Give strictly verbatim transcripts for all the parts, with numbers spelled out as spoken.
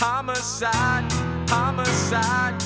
Homicide, homicide.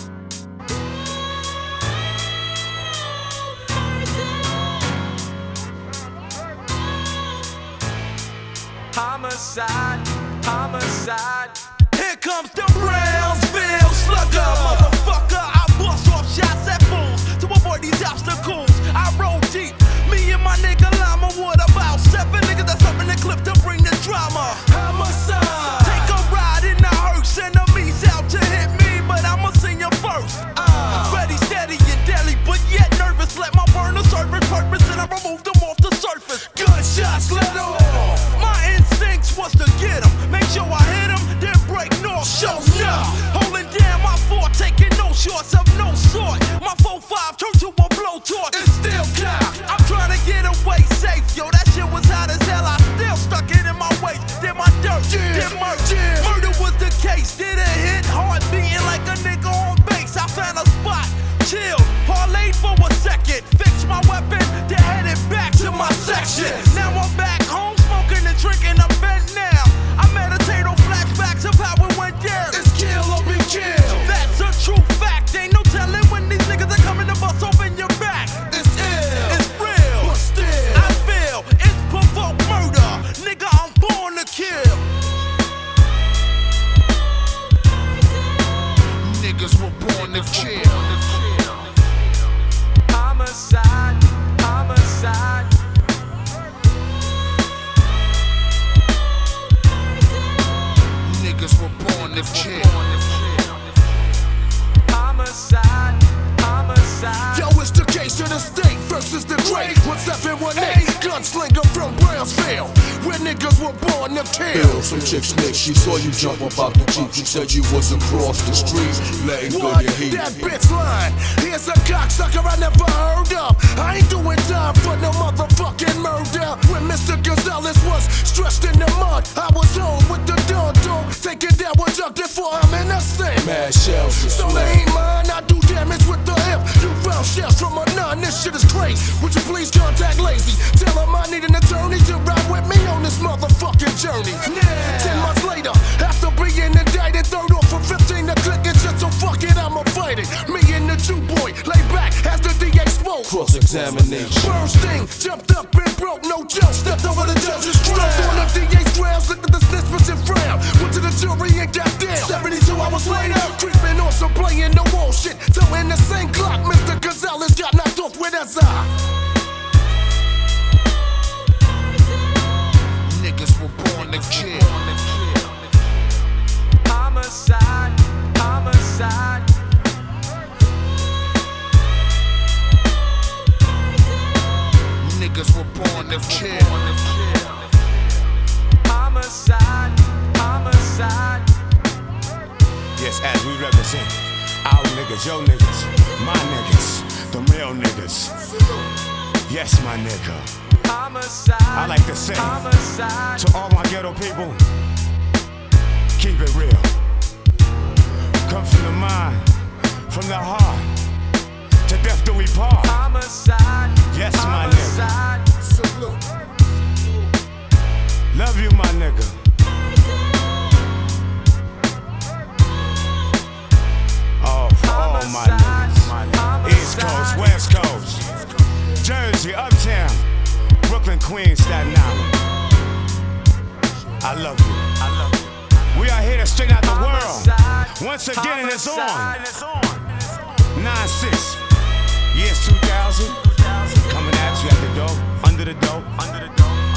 Homicide, homicide. Here comes the Brownsville slugger, motherfucker. I bust off shots at fools to avoid these obstacles. I roll deep, me and my nigga Llama Wood. About seven niggas that's up in the clip to bring the drama. Homicide. Take a ride in the hearse, enemies out to hit me, but I'ma sing you first. Uh, ready, steady, and deadly, but yet nervous. Let my burner serve its purpose, and I remove them off the surface. Gunshots let off. My instincts was to get 'em, make sure I hit 'em, then break north. Show up, holding down my fort, taking no shorts of no sort. My four five turned to a blowtorch. It's still cocked. I'm trying to get away safe, yo. That shit was hot as hell. I still stuck it in my waist. Did my dirt, yeah, did murder. Yeah. Murder was the case. Did it hit hard, beating like a nigga on base. I found a spot, chill, parlayed for a second, fixed my weapon, then headed back to my section. Now I'm back home, smoking and drinking. I'm bent now. I meditate on flashbacks of how it went down. It's kill or be killed. That's a true fact. Ain't no telling when these niggas are coming to bust open your back. It's ill, it's real, but still I feel it's provoked murder. Nigga, I'm born to kill. Niggas were born to kill. Homicide, homicide. Niggas were born to kill. Homicide, homicide. Yo, it's the case of the state versus the great. one seven one eight, gunslinger from Brownsville, where niggas were born to kill. Bill, some chick snitch, she saw you jump up out the Jeep. She said you was across the street, letting go What? your heat. That bitch lying. Here's a cocksucker I never heard of. I ain't doing time for no motherfucking murder. When Mister Gonzalez was stressed in the mud, I was home with the dog dog, taking down one junkie for I'm innocent. Mad shells, So they ain't mine, I do damage with the hip. You found shells from a nun, this shit is crazy. Would you please contact Lazy? Tell him I need an attorney to ride with me on this motherfucking journey. Yeah. Ten months later, after being indicted, third off for fifteen to click it, just so fuck it, I'ma fight it. Me and the Jew boy lay back as the D A spoke. cross-examination. Bursting, jumped up and broke, no joke. Stepped over the judge's ground. Stepped on the D A's grounds, looked at the snitch and frown. Went to the jury and got down. seventy-two hours later, creeping on some playing the wall shit. Towing the same clock, Mister Gonzalez got knocked off with a eye. Niggas were born to kill. Homicide, homicide. Niggas were born to kill. Homicide, homicide. Yes, as we represent our niggas, your niggas, my niggas, the real niggas. Yes, my nigga. Homicide, I like to say homicide. to all my ghetto people, keep it real. Come from the mind, from the heart, to death do we part. Homicide, Yes, my nigga. homicide. Love you, my nigga. Oh, for all my niggas. East Coast, West Coast, Jersey, Uptown, Brooklyn, Queens, Staten Island. I love you. I love you. We are here to straighten out the world. Once again, and it's on. nine six, years two thousand. Coming at you at the door, under the door, under the door.